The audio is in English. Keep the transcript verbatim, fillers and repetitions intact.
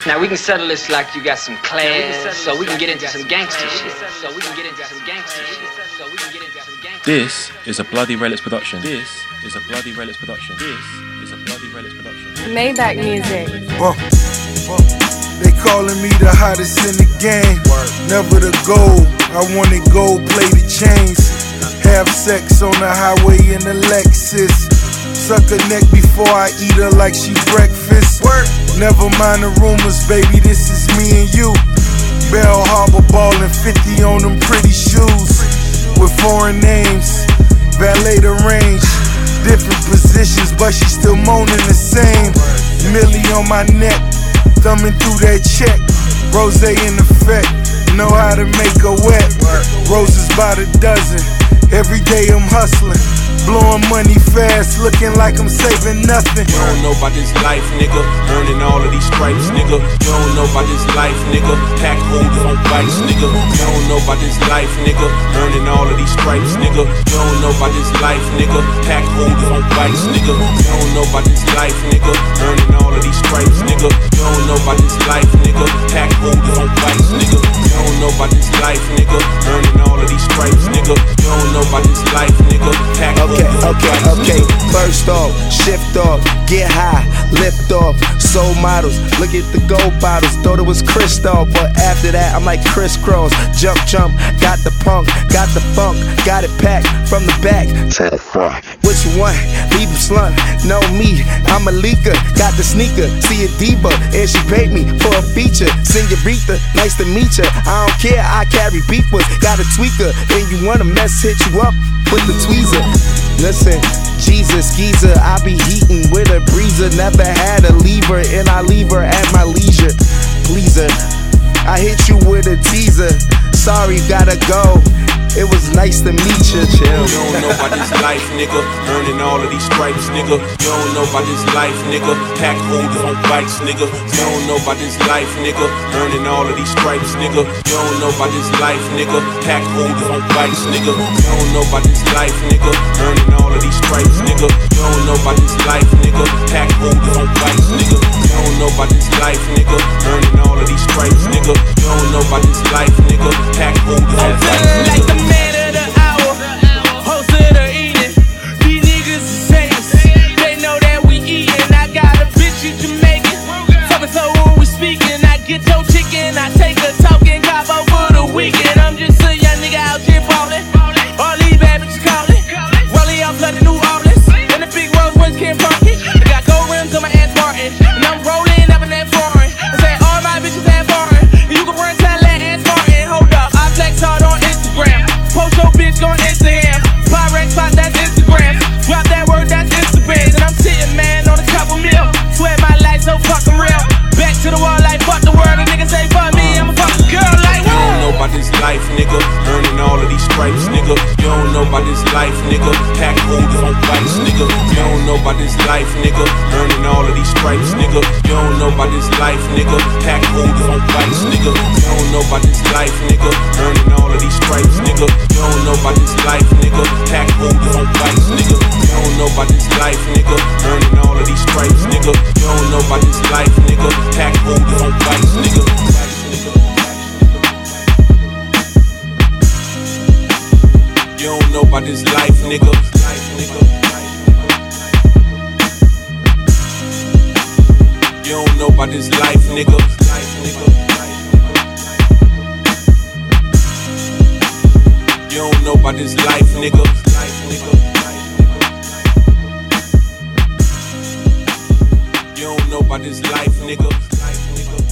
Now we can settle this like you got some clans, so we can get into some gangster shit. So we can get into some gangster shit. So we can get into some gangster shit. This is a Bloody Relics production. This is a Bloody Relics production. This is a Bloody Relics production. Maybach music. Uh, uh, they calling me the hottest in the game. Never the gold. I wanted gold plated chains. Have sex on the highway in the Lexus. Suck her neck before I eat her like she breakfast. Work. Never mind the rumors, baby, this is me and you. Bell Harbor ballin' fifty on them pretty shoes. With foreign names, valet the range. Different positions, but she still moaning the same. Millie on my neck, thumbing through that check. Rose in effect, know how to make her wet. Roses by the dozen, every day I'm hustling. Blowing money fast, looking like I'm saving nothing. You don't know about this life, nigga. Earning all of these stripes, nigga. You don't know about this life, nigga. Pack holders on bikes, nigga. You don't know about this life, nigga. Earning all of these stripes, nigga. You don't know about this life, nigga. Pack holders on bikes, nigga. You don't know about this life, nigga. Earning all of these stripes, nigga. You don't know about this life, nigga. Pack holders on bikes, nigga. You don't know about this life, nigga. Earning all of these stripes, nigga. You don't know about this life, nigga. Pack Okay, okay, okay. First off, shift off, get high, lift off. Soul models, look at the gold bottles. Thought it was Crystal, but after that I'm like crisscross. Jump, jump, got the punk, got the funk, got it packed from the back to the front. Which one? Leave him slunt. Know me, I'm a leaker. Got the sneaker, see a diva, and she paid me for a feature. Senorita, nice to meet ya. I don't care, I carry beepers. Got a tweaker, and you want a mess, hit you up with the tweezer. Listen, Jesus, geezer, I be heatin' with a breezer. Never had a lever, and I leave her at my leisure. Pleaser, I hit you with a teaser. Sorry, gotta go. It was nice to meet you, chill. You don't know about this life, nigga. Earning all of these stripes, nigga. You don't know about this life, nigga. Pack holders on bikes, nigga. You don't know about this life, nigga. Earning all of these stripes, nigga. You don't know about this life, nigga. Pack holders on bikes, nigga. You don't know about this life, nigga. Earning all of these stripes, nigga. You don't know about this life, nigga. Pack holders on bikes, nigga. You don't know about this life, nigga. Earning all of these stripes, nigga. You don't know about this life, nigga. Pack holders on bikes, nigga. Man of the hour, host of the evening. These niggas is famous. They know that we eatin'. I got a bitch in Jamaican. Talkin' so when we speaking, I get your chicken. I take her talking Cabo for the weekend. I'm just a young nigga out here ballin'. All these bad bitches callin'. Rolling off like the New Orleans. And the big roads ones can't park it. I got gold rims on my ass Martin. And I'm rollin' up in that foreign. I say all my bitches that foreign. And you can run tell that ass Martin. Hold up, I flex hard on Instagram. Post your bitch on Instagram. Pyrex spot, that's Instagram. Drop that word, that's Instagram. And I'm sitting, man, on a couple mil. Swear my life so fucking real. Back to the wall like fuck the world. A nigga say fuck me, I'm a fucking girl like you don't know about this life, nigga. Earning all of these stripes, nigga. You don't know about this life, nigga. Pack holders on bikes, nigga. You don't know about this life, nigga. Earning all of these stripes, nigga. You don't know about this life, nigga. Pack holders on bikes, nigga. You don't know about this life, nigga. Earning all of these stripes, nigga. You don't know about this life, nigga. Pack holders on bikes, nigga. You don't know about this life, nigga. Earning all of these stripes, nigga. You don't know about this life, nigga. Pack holders on bikes, nigga. You don't know about this life, nigga. You don't know about this life, nigga. You don't know about this life, nigga. You don't know about this life, nigga.